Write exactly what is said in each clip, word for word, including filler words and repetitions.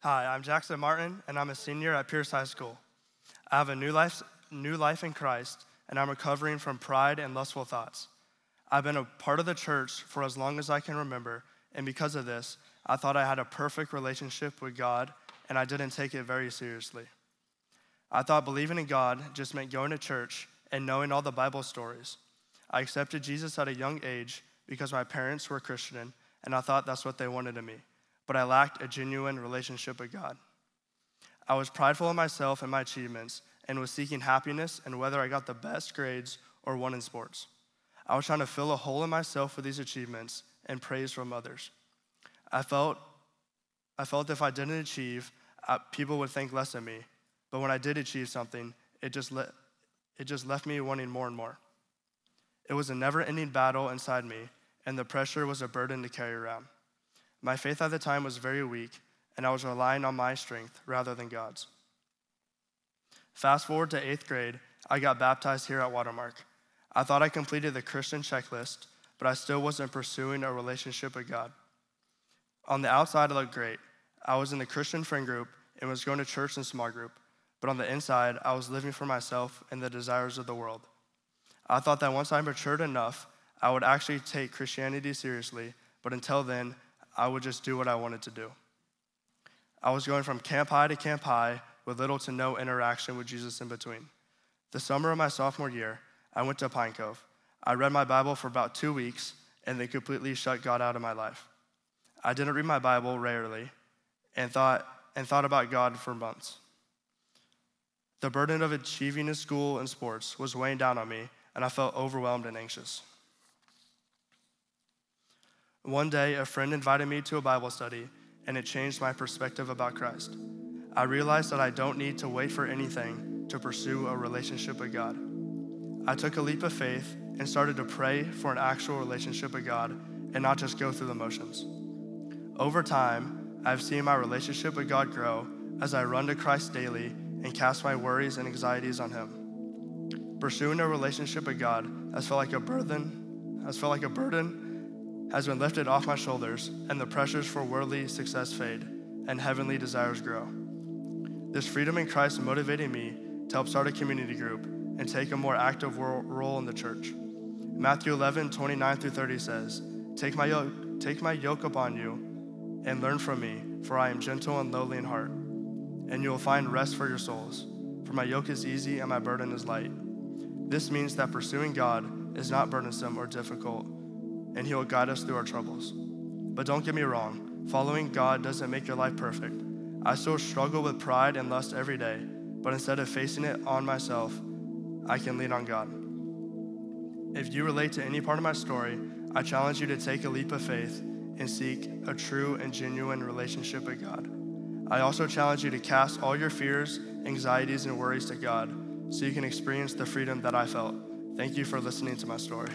Hi, I'm Jackson Martin, and I'm a senior at Pierce High School. I have a new life, new life in Christ, and I'm recovering from pride and lustful thoughts. I've been a part of the church for as long as I can remember, and because of this, I thought I had a perfect relationship with God, and I didn't take it very seriously. I thought believing in God just meant going to church and knowing all the Bible stories. I accepted Jesus at a young age because my parents were Christian, and I thought that's what they wanted of me, but I lacked a genuine relationship with God. I was prideful in myself and my achievements and was seeking happiness in whether I got the best grades or won in sports. I was trying to fill a hole in myself with these achievements and praise from others. I felt, I felt if I didn't achieve, uh, people would think less of me, but when I did achieve something, it just, le- it just left me wanting more and more. It was a never-ending battle inside me, and the pressure was a burden to carry around. My faith at the time was very weak, and I was relying on my strength rather than God's. Fast forward to eighth grade, I got baptized here at Watermark. I thought I completed the Christian checklist, but I still wasn't pursuing a relationship with God. On the outside, I looked great. I was in the Christian friend group and was going to church and small group, but on the inside, I was living for myself and the desires of the world. I thought that once I matured enough, I would actually take Christianity seriously, but until then, I would just do what I wanted to do. I was going from camp high to camp high with little to no interaction with Jesus in between. The summer of my sophomore year, I went to Pine Cove. I read my Bible for about two weeks and then completely shut God out of my life. I didn't read my Bible rarely and thought and thought about God for months. The burden of achieving in school and sports was weighing down on me, and I felt overwhelmed and anxious. One day, a friend invited me to a Bible study, and it changed my perspective about Christ. I realized that I don't need to wait for anything to pursue a relationship with God. I took a leap of faith and started to pray for an actual relationship with God and not just go through the motions. Over time, I've seen my relationship with God grow as I run to Christ daily and cast my worries and anxieties on Him. Pursuing a relationship with God has felt like a burden, has felt like a burden has been lifted off my shoulders, and the pressures for worldly success fade, and heavenly desires grow. This freedom in Christ motivated me to help start a community group and take a more active role in the church. Matthew eleven, twenty-nine through thirty says, Take my yoke, take my yoke upon you and learn from me, for I am gentle and lowly in heart, and you will find rest for your souls. For my yoke is easy and my burden is light. This means that pursuing God is not burdensome or difficult, and He will guide us through our troubles. But don't get me wrong, following God doesn't make your life perfect. I still struggle with pride and lust every day, but instead of facing it on myself, I can lean on God. If you relate to any part of my story, I challenge you to take a leap of faith and seek a true and genuine relationship with God. I also challenge you to cast all your fears, anxieties, and worries to God so you can experience the freedom that I felt. Thank you for listening to my story.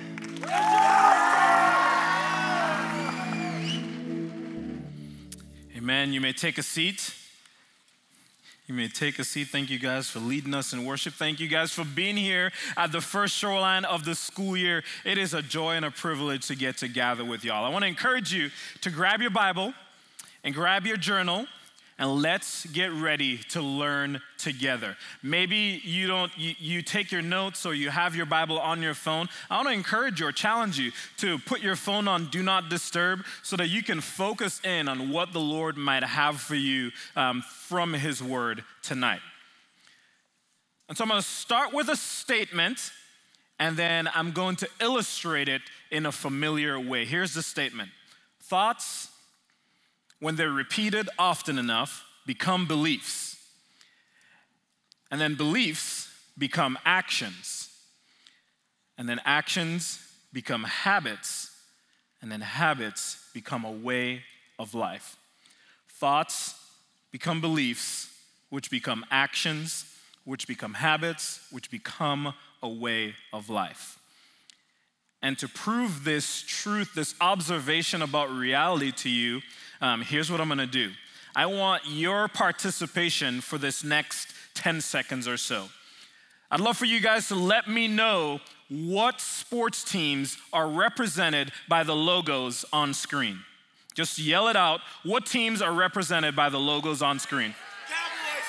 Amen. You may take a seat. You may take a seat. Thank you guys for leading us in worship. Thank you guys for being here at the first Shoreline of the school year. It is a joy and a privilege to get to gather with y'all. I want to encourage you to grab your Bible and grab your journal, and let's get ready to learn together. Maybe you don't, you, you take your notes or you have your Bible on your phone. I want to encourage you or challenge you to put your phone on Do Not Disturb so that you can focus in on what the Lord might have for you um, from His Word tonight. And so I'm going to start with a statement, and then I'm going to illustrate it in a familiar way. Here's the statement. Thoughts, when they're repeated often enough, become beliefs. And then beliefs become actions. And then actions become habits. And then habits become a way of life. Thoughts become beliefs, which become actions, which become habits, which become a way of life. And to prove this truth, this observation about reality to you, Um, here's what I'm gonna do. I want your participation for this next ten seconds or so. I'd love for you guys to let me know what sports teams are represented by the logos on screen. Just yell it out. What teams are represented by the logos on screen? Cowboys.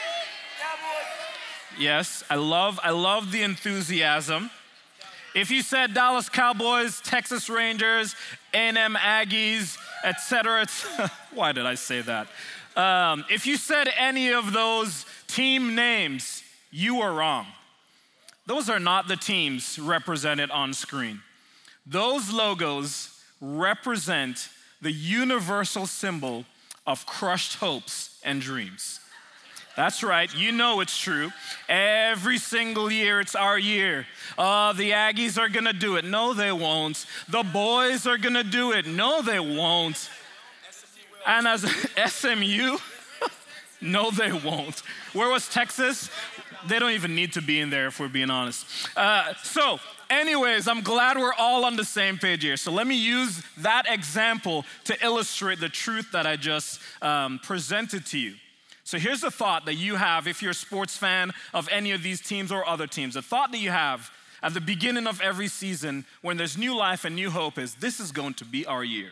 Cowboys. Yes, I love, I love the enthusiasm. If you said Dallas Cowboys, Texas Rangers, A and M Aggies, et cetera, et cetera, why did I say that? Um, if you said any of those team names, you were wrong. Those are not the teams represented on screen. Those logos represent the universal symbol of crushed hopes and dreams. That's right, you know it's true. Every single year, it's our year. Uh, the Aggies are gonna do it. No, they won't. The boys are gonna do it. No, they won't. And as S M U, no, they won't. Where was Texas? They don't even need to be in there if we're being honest. Uh, so, anyways, I'm glad we're all on the same page here. So let me use that example to illustrate the truth that I just um, presented to you. So here's the thought that you have if you're a sports fan of any of these teams or other teams. The thought that you have at the beginning of every season when there's new life and new hope is, this is going to be our year.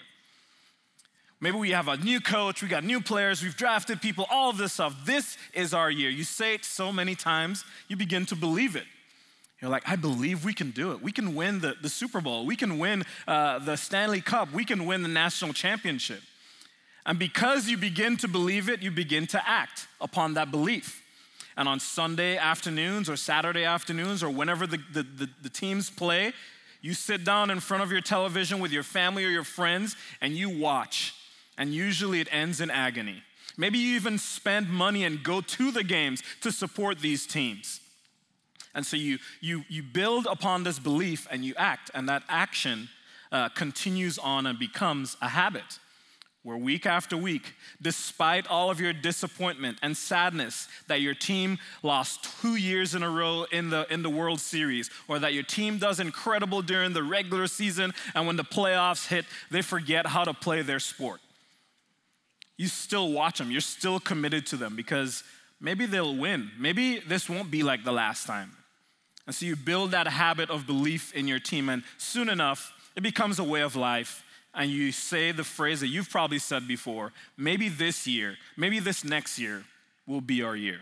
Maybe we have a new coach, we got new players, we've drafted people, all of this stuff. This is our year. You say it so many times, you begin to believe it. You're like, I believe we can do it. We can win the, the Super Bowl. We can win uh, the Stanley Cup. We can win the national championship. And because you begin to believe it, you begin to act upon that belief. And on Sunday afternoons or Saturday afternoons or whenever the, the, the, the teams play, you sit down in front of your television with your family or your friends and you watch. And usually it ends in agony. Maybe you even spend money and go to the games to support these teams. And so you, you, you build upon this belief and you act, and that action uh, continues on and becomes a habit. Where week after week, despite all of your disappointment and sadness that your team lost two years in a row in the, in the World Series, or that your team does incredible during the regular season, and when the playoffs hit, they forget how to play their sport. You still watch them. You're still committed to them because maybe they'll win. Maybe this won't be like the last time. And so you build that habit of belief in your team, and soon enough, it becomes a way of life. And you say the phrase that you've probably said before, maybe this year, maybe this next year will be our year.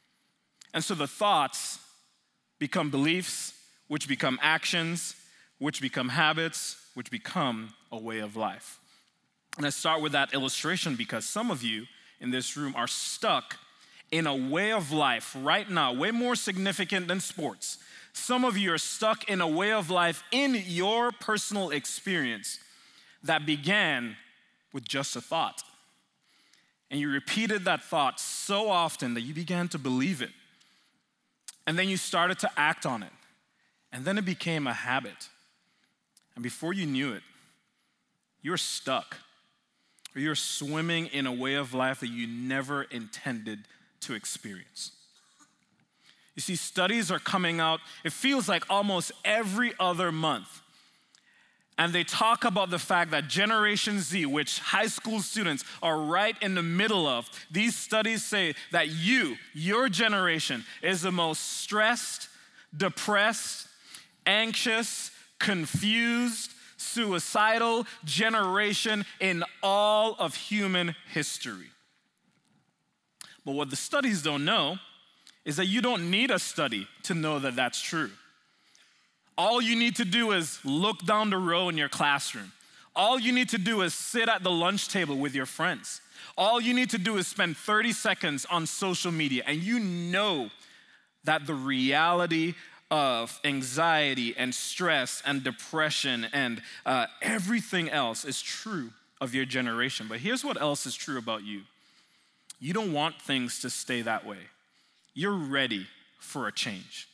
And so the thoughts become beliefs, which become actions, which become habits, which become a way of life. And I start with that illustration because some of you in this room are stuck in a way of life right now, way more significant than sports. Some of you are stuck in a way of life in your personal experience that began with just a thought. And you repeated that thought so often that you began to believe it. And then you started to act on it. And then it became a habit. And before you knew it, you were stuck. Or you're swimming in a way of life that you never intended to experience. You see, studies are coming out, it feels like almost every other month. And they talk about the fact that Generation Z, which high school students are right in the middle of, these studies say that you, your generation, is the most stressed, depressed, anxious, confused, suicidal generation in all of human history. But what the studies don't know is that you don't need a study to know that that's true. All you need to do is look down the row in your classroom. All you need to do is sit at the lunch table with your friends. All you need to do is spend thirty seconds on social media, and you know that the reality of anxiety and stress and depression and uh, everything else is true of your generation. But here's what else is true about you. You don't want things to stay that way. You're ready for a change.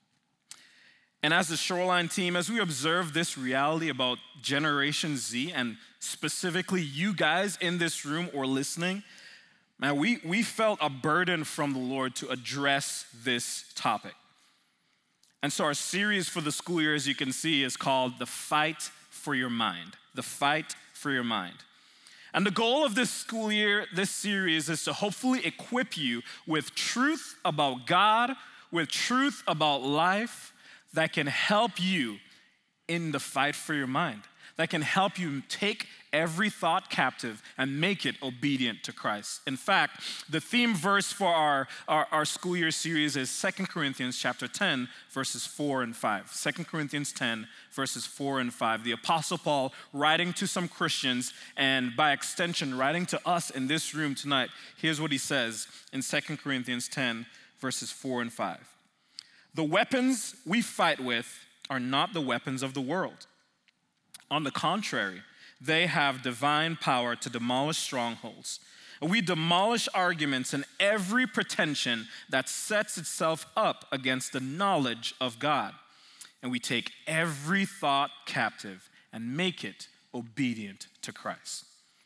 And as the Shoreline team, as we observe this reality about Generation Z, and specifically you guys in this room or listening, man, we, we felt a burden from the Lord to address this topic. And so our series for the school year, as you can see, is called The Fight for Your Mind. The Fight for Your Mind. And the goal of this school year, this series, is to hopefully equip you with truth about God, with truth about life that can help you in the fight for your mind, that can help you take every thought captive and make it obedient to Christ. In fact, the theme verse for our, our, our school year series is Second Corinthians chapter ten, verses four and five. Second Corinthians ten, verses four and five. The Apostle Paul writing to some Christians, and by extension, writing to us in this room tonight. Here's what he says in Second Corinthians ten, verses four and five. The weapons we fight with are not the weapons of the world. On the contrary, they have divine power to demolish strongholds. We demolish arguments and every pretension that sets itself up against the knowledge of God. And we take every thought captive and make it obedient to Christ.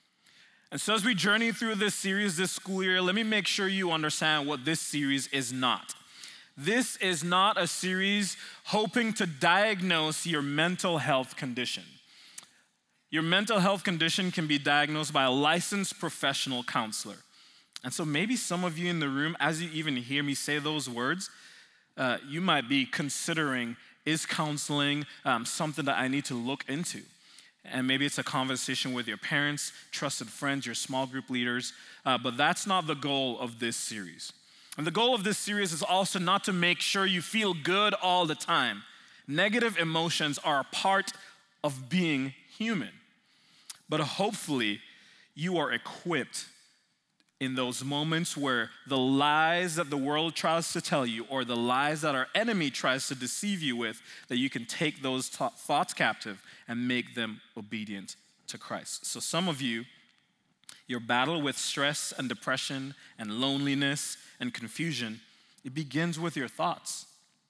And so as we journey through this series this school year, let me make sure you understand what this series is not. This is not a series hoping to diagnose your mental health condition. Your mental health condition can be diagnosed by a licensed professional counselor. And so maybe some of you in the room, as you even hear me say those words, uh, you might be considering, is counseling um, something that I need to look into? And maybe it's a conversation with your parents, trusted friends, your small group leaders, uh, but that's not the goal of this series. And the goal of this series is also not to make sure you feel good all the time. Negative emotions are a part of being human. But hopefully, you are equipped in those moments where the lies that the world tries to tell you or the lies that our enemy tries to deceive you with, that you can take those t- thoughts captive and make them obedient to Christ. So some of you, your battle with stress and depression and loneliness and confusion, it begins with your thoughts.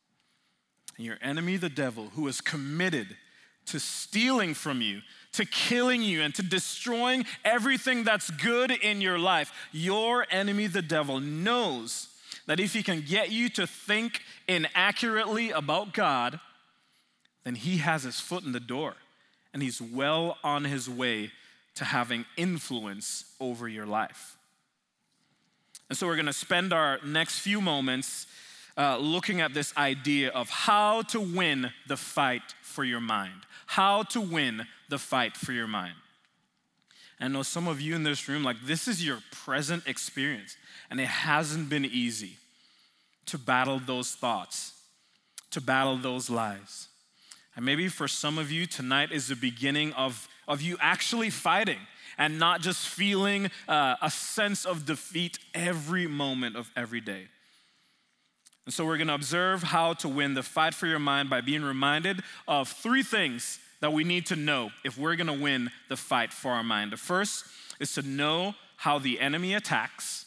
And your enemy, the devil, who is committed to stealing from you, to killing you, and to destroying everything that's good in your life. Your enemy, the devil, knows that if he can get you to think inaccurately about God, then he has his foot in the door, and he's well on his way to having influence over your life. And so we're going to spend our next few moments uh, looking at this idea of how to win the fight for your mind. How to win the fight for your mind. I know some of you in this room, like this is your present experience, and it hasn't been easy to battle those thoughts, to battle those lies. And maybe for some of you, tonight is the beginning of, of you actually fighting and not just feeling uh, a sense of defeat every moment of every day. And so we're going to observe how to win the fight for your mind by being reminded of three things that we need to know if we're going to win the fight for our mind. The first is to know how the enemy attacks.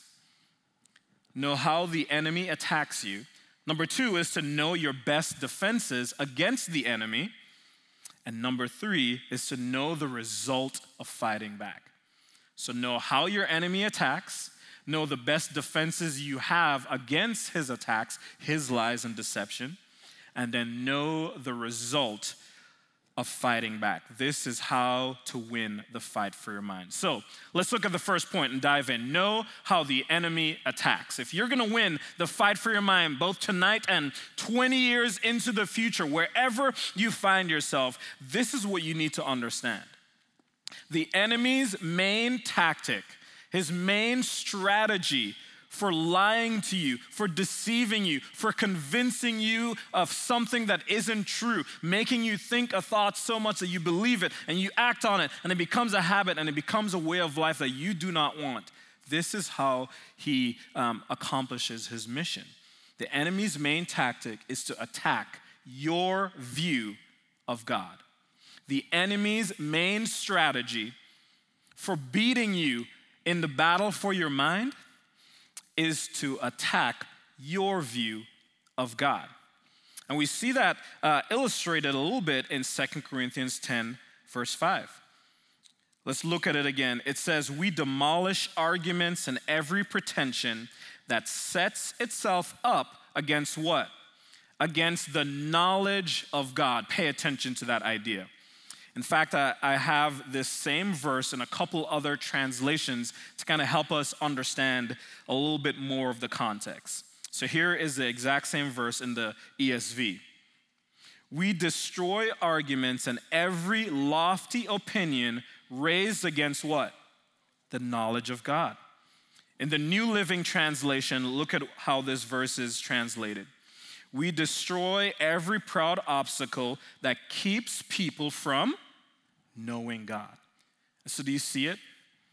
Know how the enemy attacks you. Number two is to know your best defenses against the enemy. And number three is to know the result of fighting back. So know how your enemy attacks. Know the best defenses you have against his attacks, his lies and deception, and then know the result of fighting back. This is how to win the fight for your mind. So let's look at the first point and dive in. Know how the enemy attacks. If you're gonna win the fight for your mind, both tonight and twenty years into the future, wherever you find yourself, this is what you need to understand. The enemy's main tactic, his main strategy for lying to you, for deceiving you, for convincing you of something that isn't true, making you think a thought so much that you believe it and you act on it and it becomes a habit and it becomes a way of life that you do not want. This is how he um, accomplishes his mission. The enemy's main tactic is to attack your view of God. The enemy's main strategy for beating you in the battle for your mind is to attack your view of God. And we see that uh, illustrated a little bit in Second Corinthians ten, verse five. Let's look at it again. It says, we demolish arguments and every pretension that sets itself up against what? Against the knowledge of God. Pay attention to that idea. In fact, I, I have this same verse in a couple other translations to kind of help us understand a little bit more of the context. So here is the exact same verse in the E S V. We destroy arguments and every lofty opinion raised against what? The knowledge of God. In the New Living Translation, look at how this verse is translated. We destroy every proud obstacle that keeps people from knowing God. So do you see it?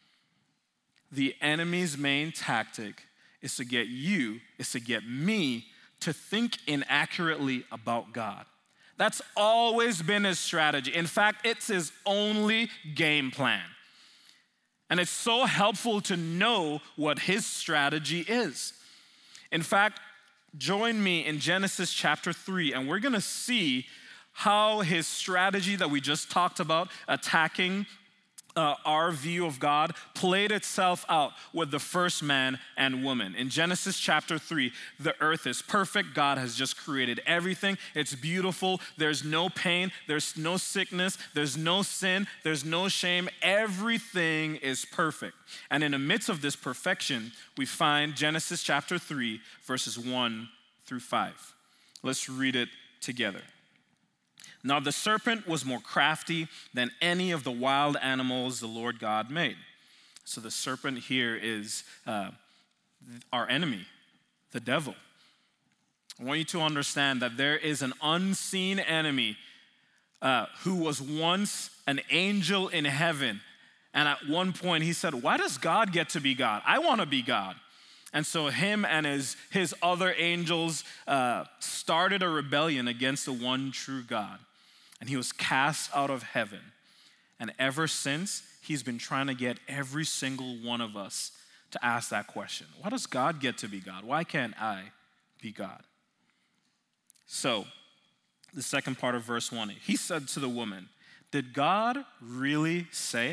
The enemy's main tactic is to get you, is to get me to think inaccurately about God. That's always been his strategy. In fact, it's his only game plan. And it's so helpful to know what his strategy is. In fact, join me in Genesis chapter three, and we're gonna see how his strategy that we just talked about, attacking Uh, our view of God, played itself out with the first man and woman. In Genesis chapter three, the earth is perfect. God has just created everything. It's beautiful. There's no pain. There's no sickness. There's no sin. There's no shame. Everything is perfect. And in the midst of this perfection, we find Genesis chapter three, verses one through five. Let's read it together. Now the serpent was more crafty than any of the wild animals the Lord God made. So the serpent here is uh, our enemy, the devil. I want you to understand that there is an unseen enemy uh, who was once an angel in heaven. And at one point he said, why does God get to be God? I want to be God. And so him and his, his other angels uh, started a rebellion against the one true God. And he was cast out of heaven. And ever since, he's been trying to get every single one of us to ask that question. Why does God get to be God? Why can't I be God? So, the second part of verse one, he said to the woman, did God really say,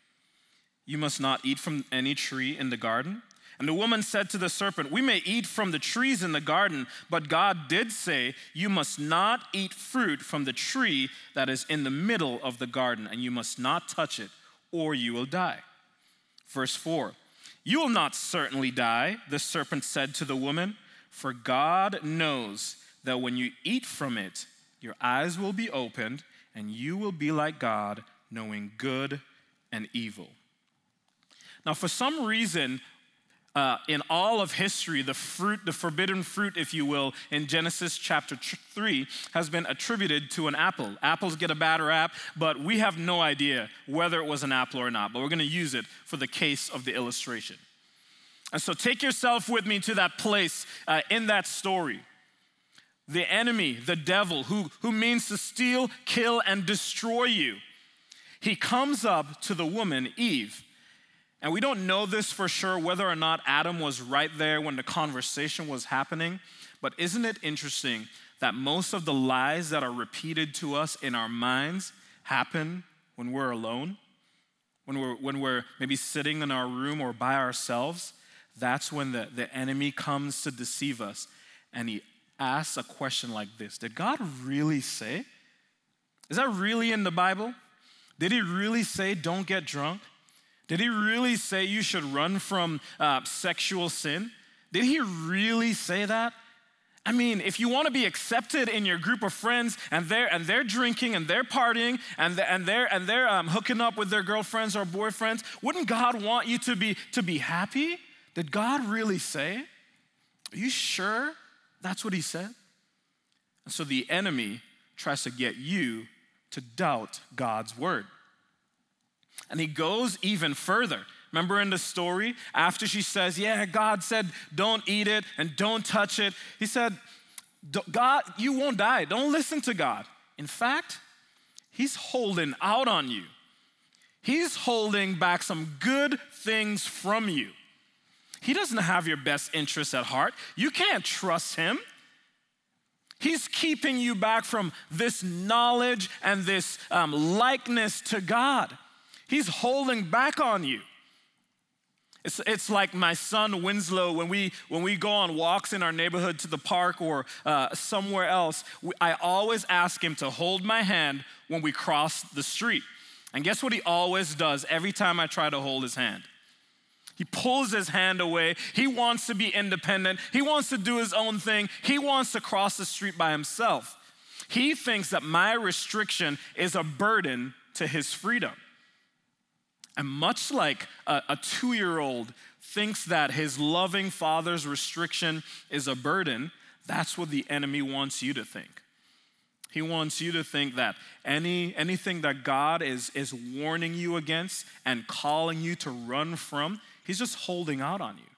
you must not eat from any tree in the garden? And the woman said to the serpent, we may eat from the trees in the garden, but God did say, you must not eat fruit from the tree that is in the middle of the garden, and you must not touch it, or you will die. Verse four, you will not certainly die, the serpent said to the woman, for God knows that when you eat from it, your eyes will be opened, and you will be like God, knowing good and evil. Now, for some reason, Uh, in all of history, the fruit, the forbidden fruit, if you will, in Genesis chapter three has been attributed to an apple. Apples get a bad rap, but we have no idea whether it was an apple or not, but we're gonna use it for the case of the illustration. And so take yourself with me to that place uh, in that story. The enemy, the devil, who, who means to steal, kill, and destroy you, he comes up to the woman, Eve. And we don't know this for sure, whether or not Adam was right there when the conversation was happening. But isn't it interesting that most of the lies that are repeated to us in our minds happen when we're alone? When we're, when we're maybe sitting in our room or by ourselves? That's when the, the enemy comes to deceive us. And he asks a question like this. Did God really say? Is that really in the Bible? Did he really say don't get drunk? Did he really say you should run from uh, sexual sin? Did he really say that? I mean, if you want to be accepted in your group of friends and they're and they're drinking and they're partying and they're, and they're and they're um, hooking up with their girlfriends or boyfriends, wouldn't God want you to be to be happy? Did God really say? Are you sure that's what he said? And so the enemy tries to get you to doubt God's word. And he goes even further. Remember in the story, after she says, yeah, God said, don't eat it and don't touch it. He said, God, you won't die. Don't listen to God. In fact, he's holding out on you. He's holding back some good things from you. He doesn't have your best interests at heart. You can't trust him. He's keeping you back from this knowledge and this um, likeness to God. He's holding back on you. It's, it's like my son Winslow, when we when we go on walks in our neighborhood to the park or uh, somewhere else, we, I always ask him to hold my hand when we cross the street. And guess what he always does every time I try to hold his hand? He pulls his hand away. He wants to be independent. He wants to do his own thing. He wants to cross the street by himself. He thinks that my restriction is a burden to his freedom. And much like a, a two-year-old thinks that his loving father's restriction is a burden, that's what the enemy wants you to think. He wants you to think that any anything that God is, is warning you against and calling you to run from, he's just holding out on you.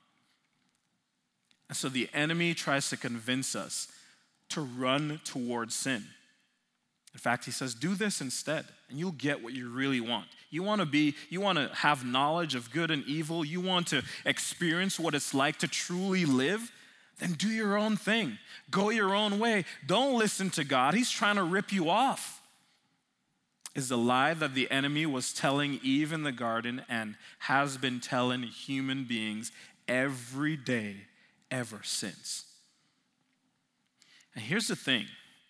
And so the enemy tries to convince us to run towards sin. In fact, he says, do this instead, and you'll get what you really want. You want to be, you want to have knowledge of good and evil. You want to experience what it's like to truly live. Then do your own thing. Go your own way. Don't listen to God. He's trying to rip you off. Is the lie that the enemy was telling Eve in the garden and has been telling human beings every day ever since. And here's the thing.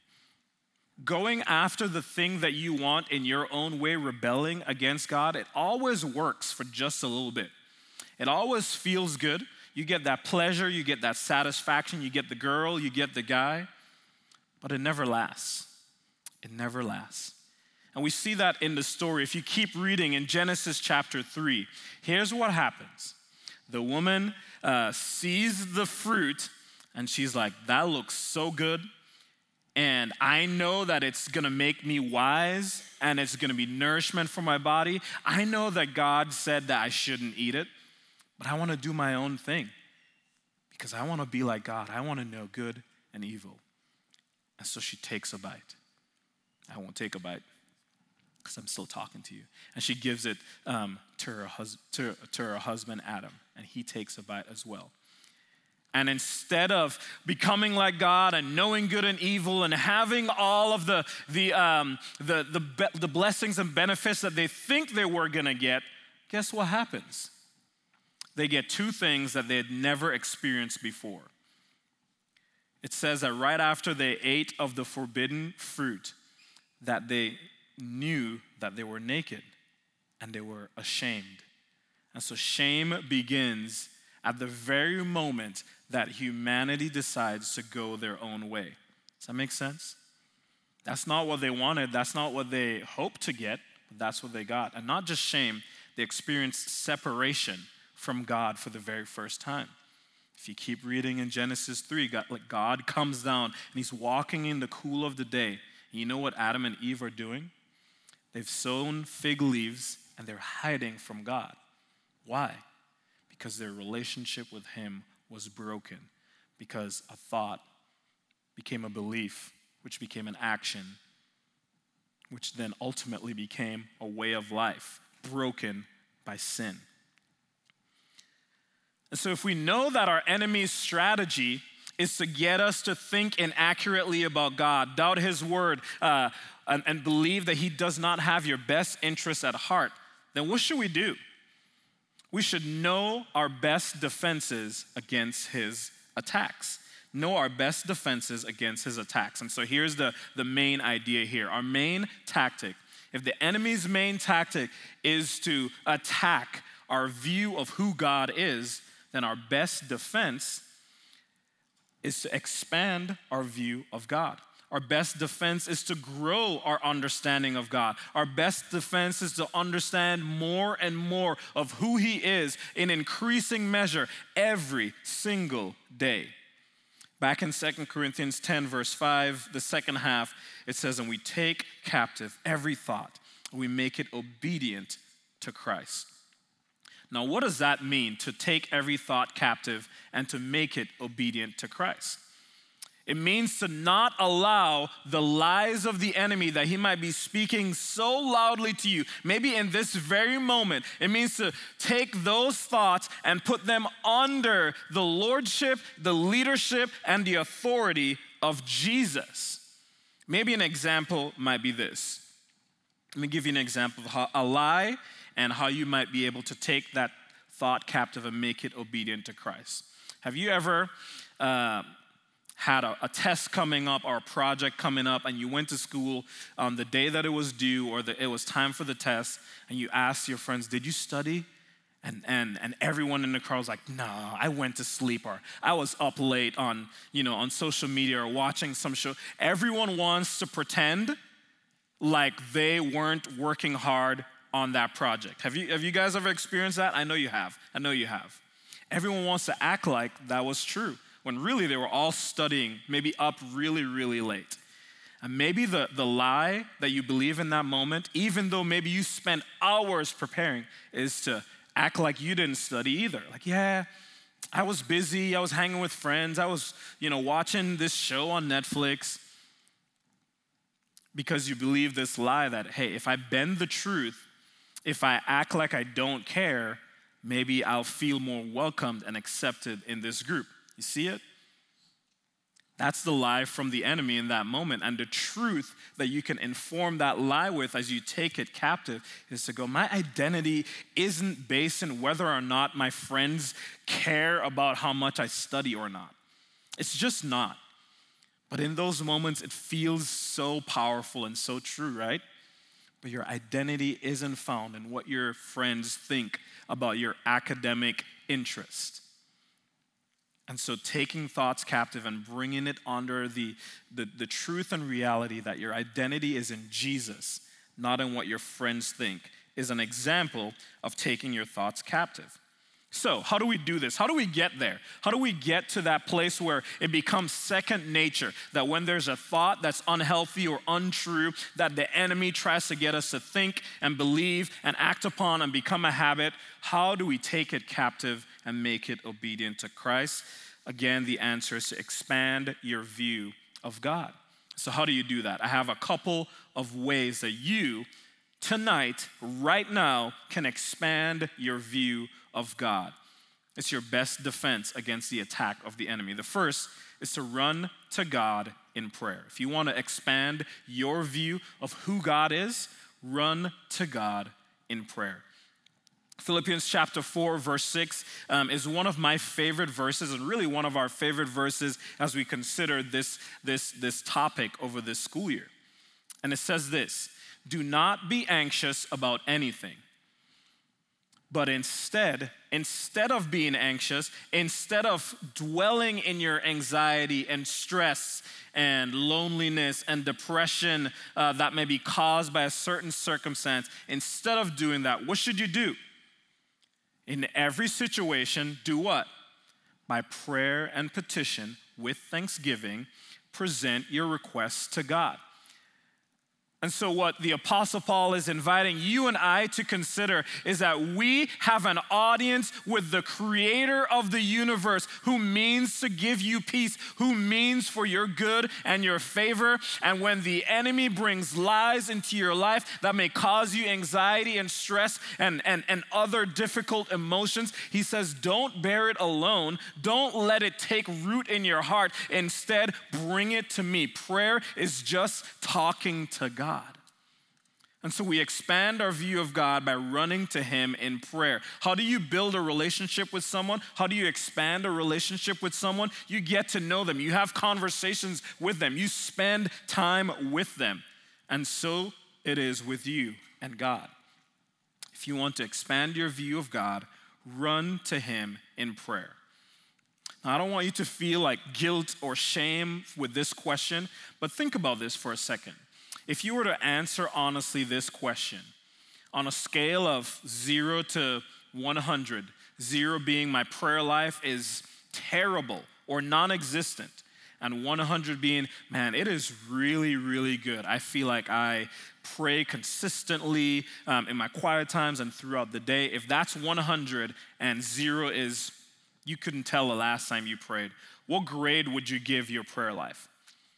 Going after the thing that you want in your own way, rebelling against God, it always works for just a little bit. It always feels good. You get that pleasure, you get that satisfaction, you get the girl, you get the guy, but it never lasts. It never lasts. And we see that in the story. If you keep reading in Genesis chapter three, here's what happens. The woman uh, sees the fruit and she's like, that looks so good. And I know that it's gonna make me wise and it's gonna be nourishment for my body. I know that God said that I shouldn't eat it. But I want to do my own thing because I want to be like God. I want to know good and evil. And so she takes a bite. I won't take a bite because I'm still talking to you. And she gives it um, to, her hus- to, to her husband, Adam, and he takes a bite as well. And instead of becoming like God and knowing good and evil and having all of the, the, um, the, the, be- the blessings and benefits that they think they were going to get, guess what happens? They get two things that they had never experienced before. It says that right after they ate of the forbidden fruit, that they knew that they were naked and they were ashamed. And so shame begins at the very moment that humanity decides to go their own way. Does that make sense? That's not what they wanted. That's not what they hoped to get, but that's what they got. And not just shame, they experienced separation from God for the very first time. If you keep reading in Genesis three, God, like God comes down and he's walking in the cool of the day. And you know what Adam and Eve are doing? They've sown fig leaves and they're hiding from God. Why? Because their relationship with him was broken. Because a thought became a belief, which became an action, which then ultimately became a way of life, broken by sin. And so if we know that our enemy's strategy is to get us to think inaccurately about God, doubt his word, uh, and, and believe that he does not have your best interests at heart, then what should we do? We should know our best defenses against his attacks. Know our best defenses against his attacks. And so here's the, the main idea here. Our main tactic, if the enemy's main tactic is to attack our view of who God is, then our best defense is to expand our view of God. Our best defense is to grow our understanding of God. Our best defense is to understand more and more of who he is in increasing measure every single day. Back in Second Corinthians ten, verse five, the second half, it says, and we take captive every thought, and we make it obedient to Christ. Now, what does that mean, to take every thought captive and to make it obedient to Christ? It means to not allow the lies of the enemy that he might be speaking so loudly to you, maybe in this very moment. It means to take those thoughts and put them under the lordship, the leadership, and the authority of Jesus. Maybe an example might be this. Let me give you an example of how a lie and how you might be able to take that thought captive and make it obedient to Christ. Have you ever uh, had a, a test coming up or a project coming up, and you went to school on the day that it was due or the, it was time for the test, and you asked your friends, did you study? And, and, and everyone in the crowd was like, no, I went to sleep, or I was up late on, you know, on social media or watching some show. Everyone wants to pretend like they weren't working hard on that project. Have you, have you guys ever experienced that? I know you have. I know you have. Everyone wants to act like that was true, when really they were all studying, maybe up really, really late. And maybe the, the lie that you believe in that moment, even though maybe you spent hours preparing, is to act like you didn't study either. Like, yeah, I was busy, I was hanging with friends, I was, you know, watching this show on Netflix. Because you believe this lie that, hey, if I bend the truth, if I act like I don't care, maybe I'll feel more welcomed and accepted in this group. You see it? That's the lie from the enemy in that moment. And the truth that you can inform that lie with as you take it captive is to go, my identity isn't based on whether or not my friends care about how much I study or not. It's just not. But in those moments, it feels so powerful and so true, right? But your identity isn't found in what your friends think about your academic interest. And so taking thoughts captive and bringing it under the, the, the truth and reality that your identity is in Jesus, not in what your friends think, is an example of taking your thoughts captive. So how do we do this? How do we get there? How do we get to that place where it becomes second nature, that when there's a thought that's unhealthy or untrue, that the enemy tries to get us to think and believe and act upon and become a habit, how do we take it captive and make it obedient to Christ? Again, the answer is to expand your view of God. So how do you do that? I have a couple of ways that you, tonight, right now, can expand your view of God. It's your best defense against the attack of the enemy. The first is to run to God in prayer. If you want to expand your view of who God is, run to God in prayer. Philippians chapter four, verse six um, is one of my favorite verses, and really one of our favorite verses as we consider this, this, this topic over this school year. And it says this, do not be anxious about anything. But instead, instead of being anxious, instead of dwelling in your anxiety and stress and loneliness and depression uh, that may be caused by a certain circumstance, instead of doing that, what should you do? In every situation, do what? By prayer and petition, with thanksgiving, present your requests to God. And so what the Apostle Paul is inviting you and I to consider is that we have an audience with the creator of the universe who means to give you peace, who means for your good and your favor. And when the enemy brings lies into your life that may cause you anxiety and stress and, and, and other difficult emotions, he says, don't bear it alone. Don't let it take root in your heart. Instead, bring it to me. Prayer is just talking to God. And so we expand our view of God by running to him in prayer. How do you build a relationship with someone? How do you expand a relationship with someone? You get to know them. You have conversations with them. You spend time with them. And so it is with you and God. If you want to expand your view of God, run to him in prayer. Now, I don't want you to feel like guilt or shame with this question, but think about this for a second. If you were to answer honestly this question, on a scale of zero to one hundred, zero being my prayer life is terrible or non-existent, and one hundred being, man, it is really, really good. I feel like I pray consistently um, in my quiet times and throughout the day. If that's one hundred and zero is, you couldn't tell the last time you prayed, what grade would you give your prayer life?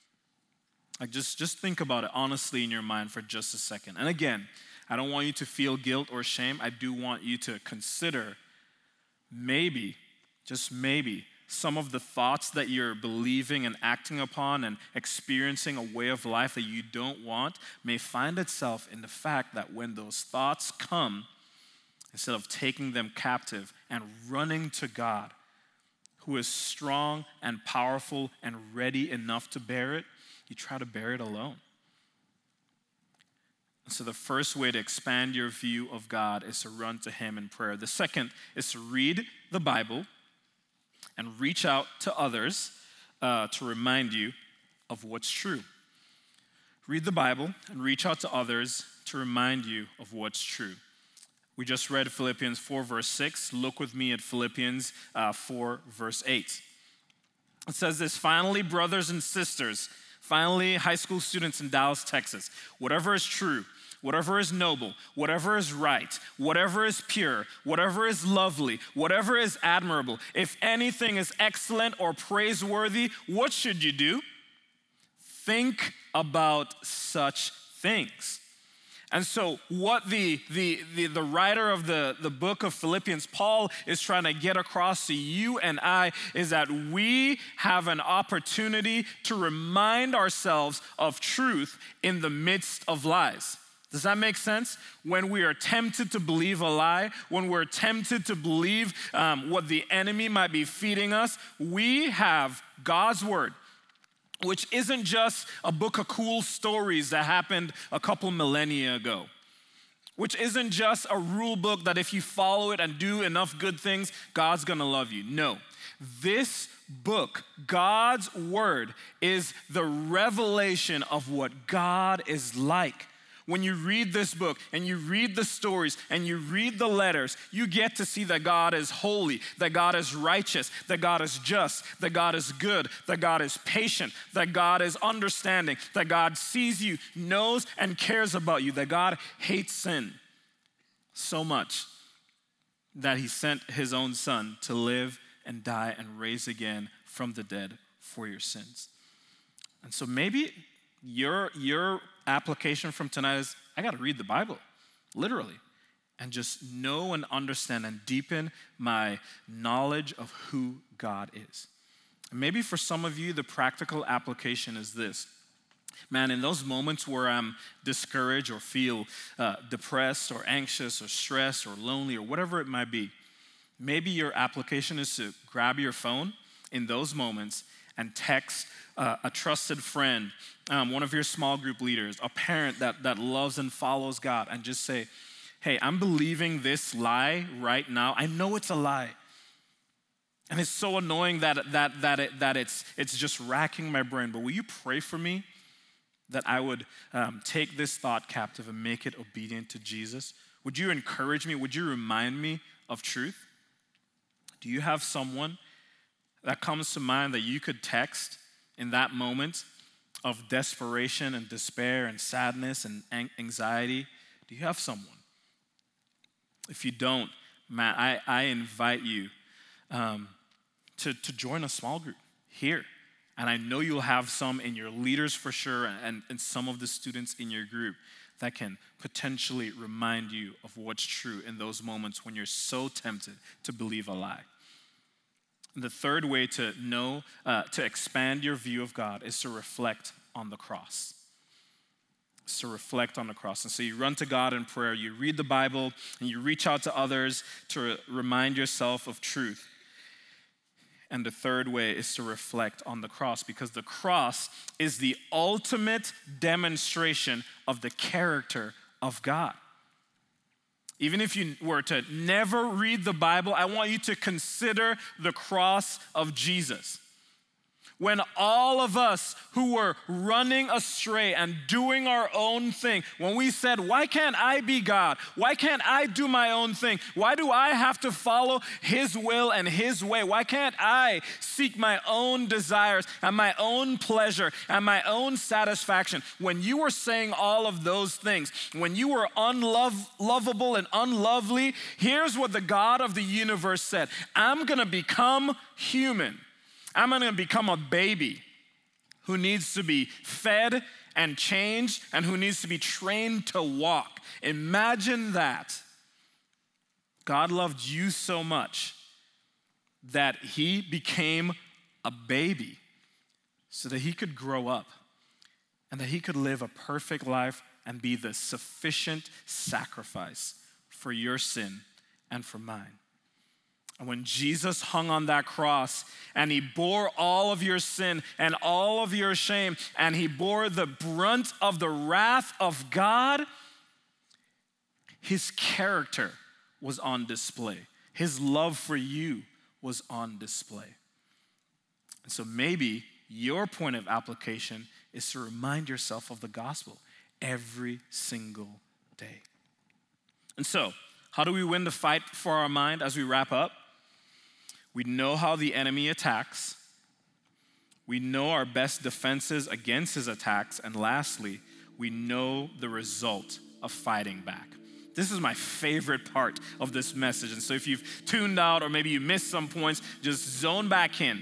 Like just, just think about it honestly in your mind for just a second. And again, I don't want you to feel guilt or shame. I do want you to consider maybe, just maybe, some of the thoughts that you're believing and acting upon and experiencing a way of life that you don't want may find itself in the fact that when those thoughts come, instead of taking them captive and running to God, who is strong and powerful and ready enough to bear it, you try to bear it alone. And so the first way to expand your view of God is to run to him in prayer. The second is to read the Bible and reach out to others uh, to remind you of what's true. Read the Bible and reach out to others to remind you of what's true. We just read Philippians four, verse six. Look with me at Philippians uh, four, verse eight. It says this, finally, brothers and sisters, finally, high school students in Dallas, Texas, whatever is true, whatever is noble, whatever is right, whatever is pure, whatever is lovely, whatever is admirable, if anything is excellent or praiseworthy, what should you do? Think about such things. And so what the, the, the, the writer of the, the book of Philippians, Paul, is trying to get across to you and I is that we have an opportunity to remind ourselves of truth in the midst of lies. Does that make sense? When we are tempted to believe a lie, when we're tempted to believe um, what the enemy might be feeding us, we have God's word, which isn't just a book of cool stories that happened a couple millennia ago, which isn't just a rule book that if you follow it and do enough good things, God's gonna love you. No, this book, God's word, is the revelation of what God is like. When you read this book and you read the stories and you read the letters, you get to see that God is holy, that God is righteous, that God is just, that God is good, that God is patient, that God is understanding, that God sees you, knows and cares about you, that God hates sin so much that he sent his own son to live and die and raise again from the dead for your sins. And so maybe your, your application from tonight is, I got to read the Bible, literally, and just know and understand and deepen my knowledge of who God is. And maybe for some of you, the practical application is this. Man, in those moments where I'm discouraged or feel uh, depressed or anxious or stressed or lonely or whatever it might be, maybe your application is to grab your phone in those moments and text uh, a trusted friend, um, one of your small group leaders, a parent that, that loves and follows God, and just say, hey, I'm believing this lie right now. I know it's a lie. And it's so annoying that, that, that, it, that it's, it's just racking my brain, but will you pray for me that I would um, take this thought captive and make it obedient to Jesus? Would you encourage me? Would you remind me of truth? Do you have someone that comes to mind that you could text in that moment of desperation and despair and sadness and anxiety? Do you have someone? If you don't, Matt, I, I invite you um, to, to join a small group here. And I know you'll have some in your leaders for sure, and, and some of the students in your group that can potentially remind you of what's true in those moments when you're so tempted to believe a lie. And the third way to know, uh, to expand your view of God is to reflect on the cross. It's to reflect on the cross. And so you run to God in prayer, you read the Bible, and you reach out to others to re- remind yourself of truth. And the third way is to reflect on the cross, because the cross is the ultimate demonstration of the character of God. Even if you were to never read the Bible, I want you to consider the cross of Jesus. When all of us who were running astray and doing our own thing, when we said, why can't I be God? Why can't I do my own thing? Why do I have to follow his will and his way? Why can't I seek my own desires and my own pleasure and my own satisfaction? When you were saying all of those things, when you were unlovable and unlovely, here's what the God of the universe said: I'm gonna become human. I'm going to become a baby who needs to be fed and changed and who needs to be trained to walk. Imagine that. God loved you so much that he became a baby so that he could grow up and that he could live a perfect life and be the sufficient sacrifice for your sin and for mine. And when Jesus hung on that cross and he bore all of your sin and all of your shame and he bore the brunt of the wrath of God, his character was on display. His love for you was on display. And so maybe your point of application is to remind yourself of the gospel every single day. And so, How do we win the fight for our mind as we wrap up? We know how the enemy attacks. We know our best defenses against his attacks. And lastly, we know the result of fighting back. This is my favorite part of this message. And so if you've tuned out or maybe you missed some points, just zone back in.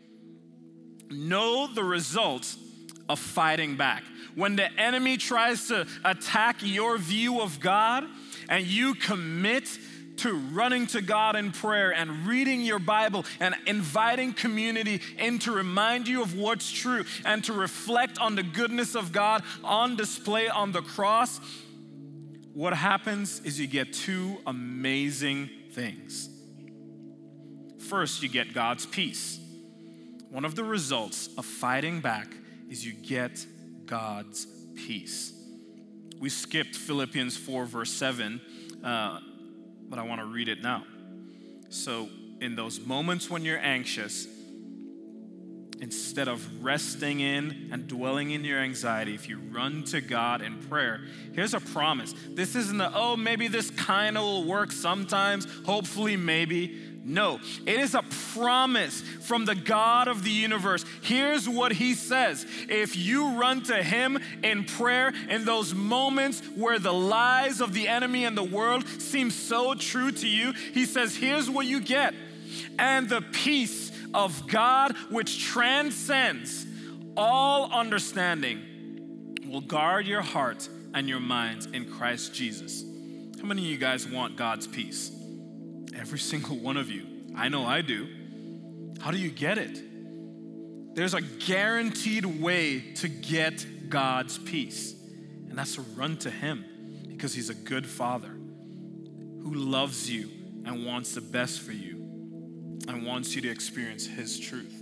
Know the results of fighting back. When the enemy tries to attack your view of God and you commit to running to God in prayer and reading your Bible and inviting community in to remind you of what's true and to reflect on the goodness of God on display on the cross, what happens is you get two amazing things. First, you get God's peace. One of the results of fighting back is you get God's peace. We skipped Philippians four, verse seven, uh, but I want to read it now. So, in those moments when you're anxious, instead of resting in and dwelling in your anxiety, if you run to God in prayer, here's a promise. This isn't a, oh, maybe this kind of will work sometimes, hopefully, maybe. No, it is a promise from the God of the universe. Here's what he says. If you run to him in prayer in those moments where the lies of the enemy and the world seem so true to you, he says, here's what you get. And the peace of God, which transcends all understanding, will guard your heart and your minds in Christ Jesus. How many of you guys want God's peace? Every single one of you. I know I do. How do you get it? There's a guaranteed way to get God's peace, and that's to run to him because he's a good father who loves you and wants the best for you and wants you to experience his truth.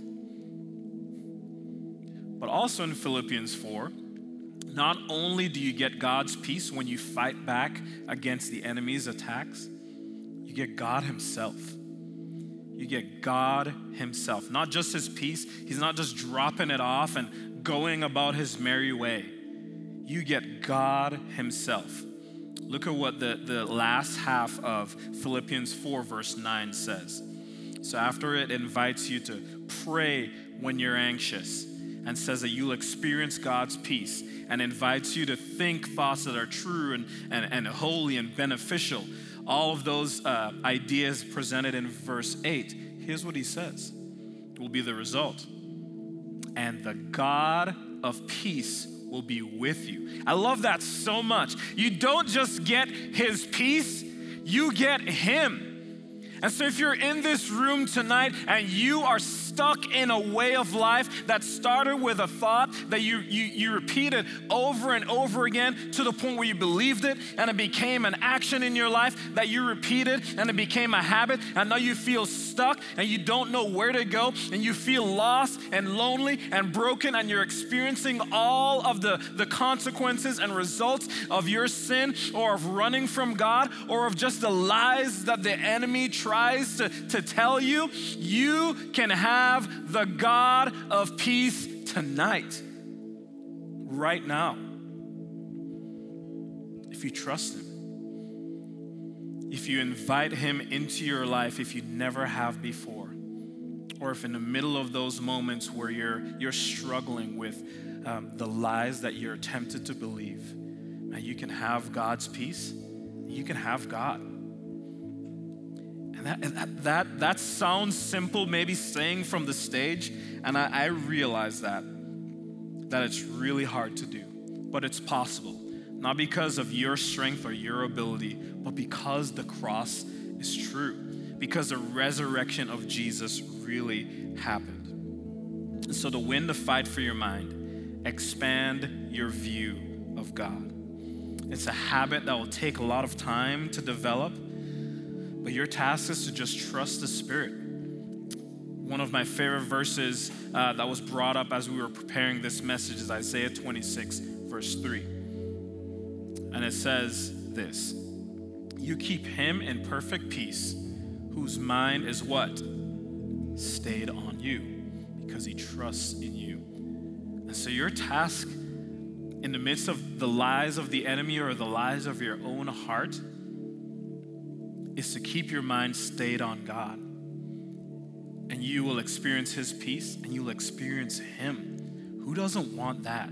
But also in Philippians four, not only do you get God's peace when you fight back against the enemy's attacks, you get God himself. You get God himself. Not just his peace. He's not just dropping it off and going about his merry way. You get God himself. Look at what the, the last half of Philippians four verse nine says. So after it invites you to pray when you're anxious and says that you'll experience God's peace and invites you to think thoughts that are true and, and, and holy and beneficial, all of those uh, ideas presented in verse eight, here's what he says will be the result. And the God of peace will be with you. I love that so much. You don't just get his peace, you get him. And so if you're in this room tonight and you are stuck in a way of life that started with a thought that you, you, you repeated over and over again to the point where you believed it and it became an action in your life that you repeated and it became a habit, and now you feel stuck and you don't know where to go and you feel lost and lonely and broken and you're experiencing all of the, the consequences and results of your sin or of running from God or of just the lies that the enemy tries to, to tell you, you can have the God of peace tonight, right now. If you trust him, if you invite him into your life, if you never have before, or if in the middle of those moments where you're, you're struggling with um, the lies that you're tempted to believe, man, you can have God's peace, you can have God. And that, that, that, that sounds simple, maybe saying from the stage, and I, I realize that, that it's really hard to do, but it's possible. Not because of your strength or your ability, but because the cross is true, because the resurrection of Jesus really happened. And so to win the fight for your mind, expand your view of God. It's a habit that will take a lot of time to develop, but your task is to just trust the Spirit. One of my favorite verses uh, that was brought up as we were preparing this message is Isaiah twenty-six, verse three. And it says this: you keep him in perfect peace, whose mind is what? Stayed on you, because he trusts in you. And so your task in the midst of the lies of the enemy or the lies of your own heart is to keep your mind stayed on God. And you will experience his peace and you'll experience him. Who doesn't want that?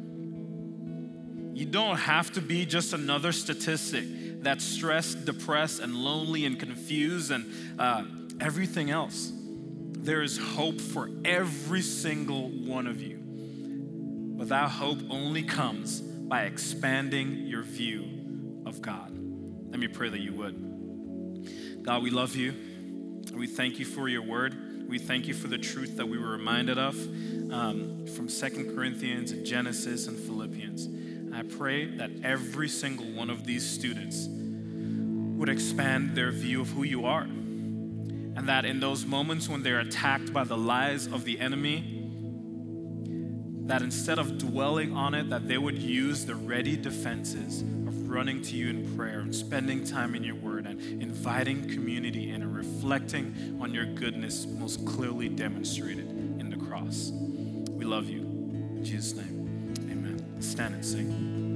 You don't have to be just another statistic that's stressed, depressed, and lonely and confused and uh, everything else. There is hope for every single one of you. But that hope only comes by expanding your view of God. Let me pray that you would. God, we love you. And we thank you for your word. We thank you for the truth that we were reminded of um, from Second Corinthians and Genesis and Philippians. I pray that every single one of these students would expand their view of who you are. And that in those moments when they're attacked by the lies of the enemy, that instead of dwelling on it, that they would use the ready defenses of running to you in prayer and spending time in your word and inviting community in and reflecting on your goodness most clearly demonstrated in the cross. We love you. In Jesus' name, amen. Stand and sing.